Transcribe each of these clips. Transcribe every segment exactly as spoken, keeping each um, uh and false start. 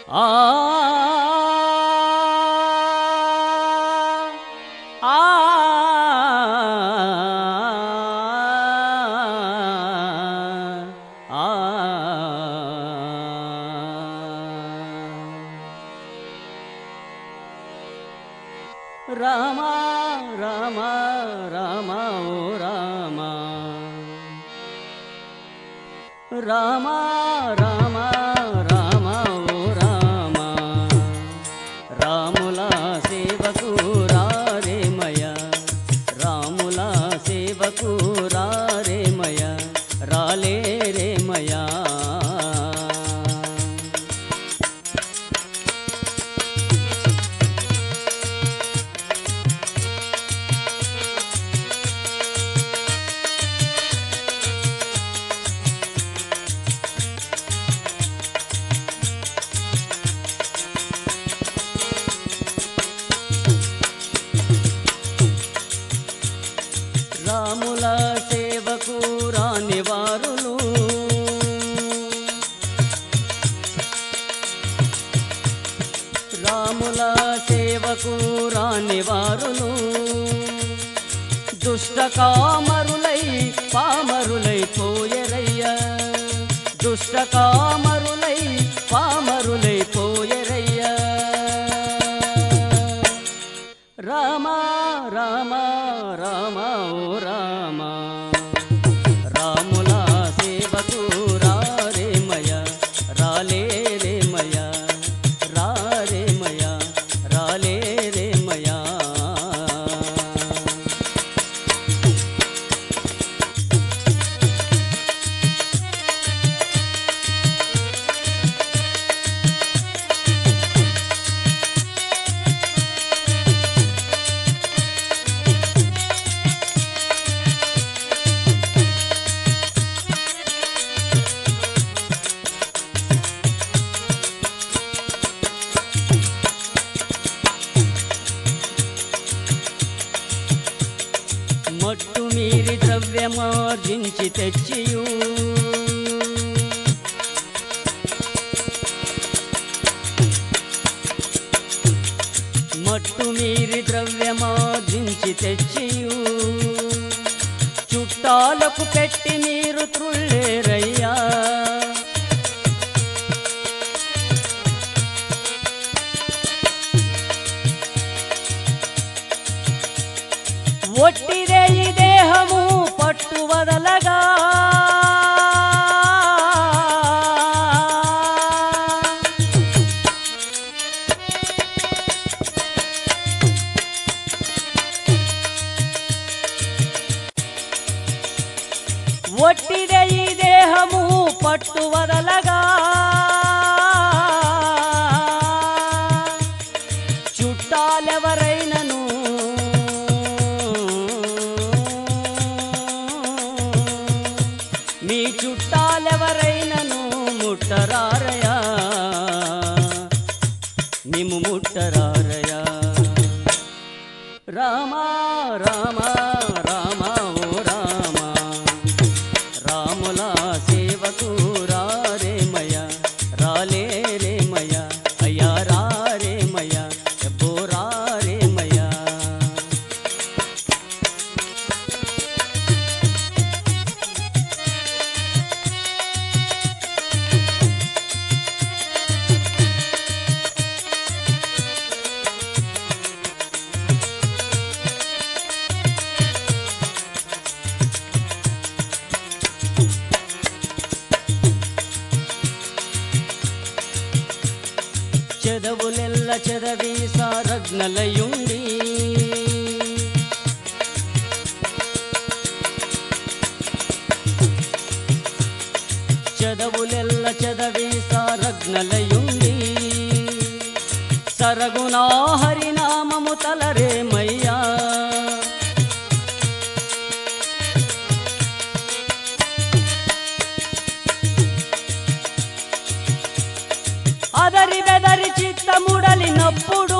ఆ ఆ రామ రామ రామ ఓ రామ రామ రామ రామ ఓ రామ రాముల సేవకు రారేమయ రాముల సేవకు రారేమయ రాలే రేమయా రాముల సేవకు రాని వారులు రాముల సేవకు రాని వారులు దుష్ట కామరులై పామరులై పోయరయ్య దుష్ట కామరులై పామరులై పోయరయ్య రామ రామ రామ ఓ రామ రాముల సేవకు రారేమయ రాలే రేమయ రారేమయ రాలే రేమయ మట్టు మీరి ద్రవ్యమార్జించి తెచ్చియు మట్టు మీరి ద్రవ్యమార్జించి తెచ్చియు చుట్టాలకు పెట్టి మీరు త్రుళ్ళేరయ్యా ఒట్టిదే ఈ దేహము పట్టు వదలగా ఒట్టిదే ఈ దేహము పట్టు వదలగా చుట్టాలెవరైనను మీ చుట్టాలెవరైనను ముట్టరారయా నిము ముట్టరారయా రామ రామ రామ ఓ రామ రాముల సేవకు రారేమయ రాలే రేమయ అయ్యా రారేమయ ఎబ్బో రారేమయ చెదవులెల్ల చెదవి సారజ్ఞలయుండి చెదవులెల్ల చెదవి సారజ్ఞలయుండి సరగునా హరినామము తలరేమయ్యా అదరి బెదరి చిత్తముడలినప్పుడు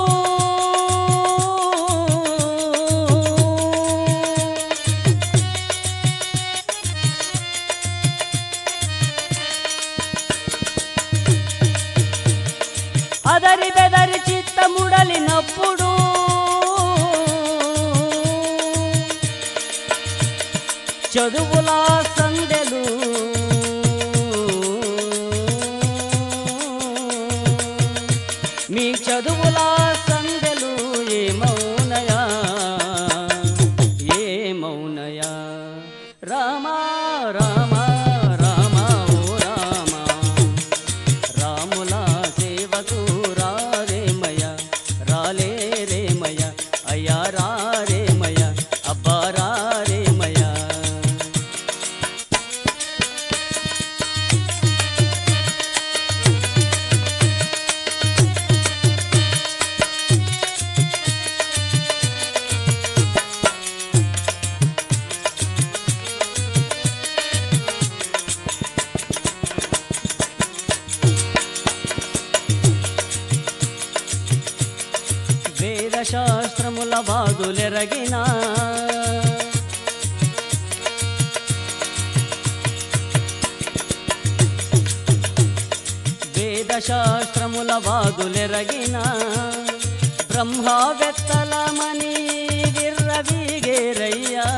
అదరి బెదరి చిత్తముడలినప్పుడు చదువుల సందెలు మీ చదువుల సందెలు ఏమౌనయా ఏమౌనయా రామా రామా రామా ఓ రామా రాముల సేవకు రారేమయ రాలే రేమయ అయ్యా రారేమయ అబ్బా రారేమయ శాస్త్రముల వాదులెరగినా వేద శాస్త్రముల వాదులెరగినా బ్రహ్మవెత్తలమని విర్రవీగేరయ్యా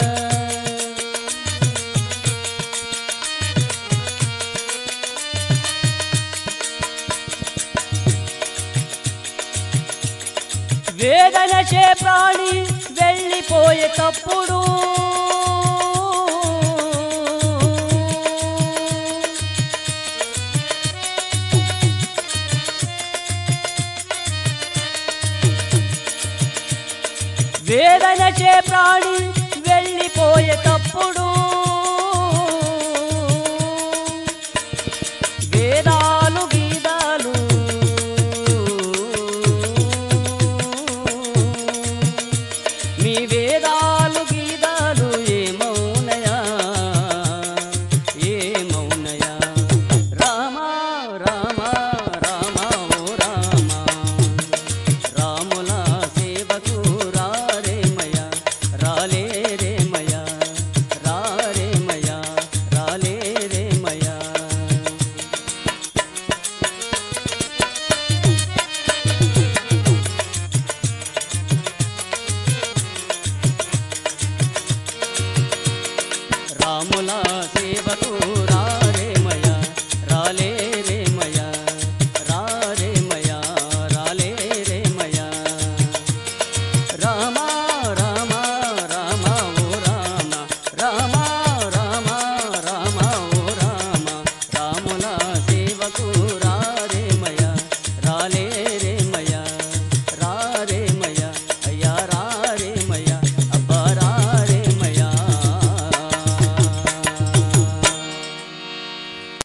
వేదనచే ప్రాణి వెళ్ళిపోయేటప్పుడు వేదనచే ప్రాణి వెళ్ళిపోయేటప్పుడు